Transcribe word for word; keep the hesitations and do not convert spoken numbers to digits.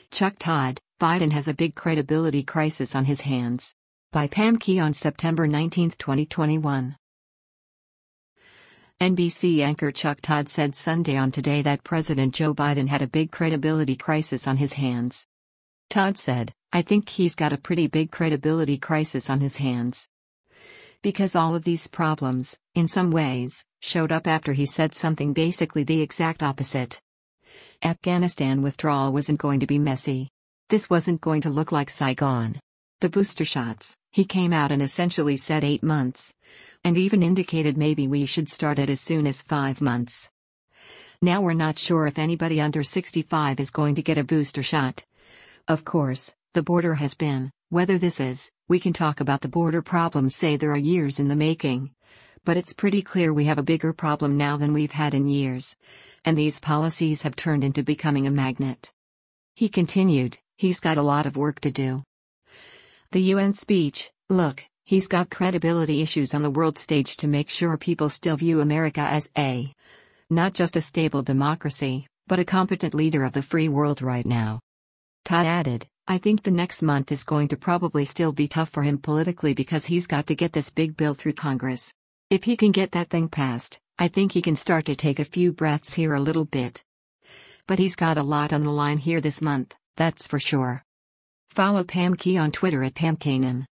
Chuck Todd, Biden has a big credibility crisis on his hands. By Pam Key on September nineteenth, twenty twenty-one. N B C anchor Chuck Todd said Sunday on Today that President Joe Biden had a big credibility crisis on his hands. Todd said, "I think he's got a pretty big credibility crisis on his hands. Because all of these problems, in some ways, showed up after he said something basically the exact opposite. Afghanistan withdrawal wasn't going to be messy. This wasn't going to look like Saigon. The booster shots, he came out and essentially said eight months. And even indicated maybe we should start it as soon as five months. Now we're not sure if anybody under sixty-five is going to get a booster shot. Of course, the border has been, whether this is, we can talk about the border problems, say there are years in the making. But it's pretty clear we have a bigger problem now than we've had in years. And these policies have turned into becoming a magnet." He continued, "He's got a lot of work to do." The U N speech, look, he's got credibility issues on the world stage to make sure people still view America as a, not just a stable democracy, but a competent leader of the free world right now. Todd added, "I think the next month is going to probably still be tough for him politically because he's got to get this big bill through Congress. If he can get that thing passed, I think he can start to take a few breaths here a little bit. But he's got a lot on the line here this month, that's for sure." Follow Pam Key on Twitter at Pam Kanan.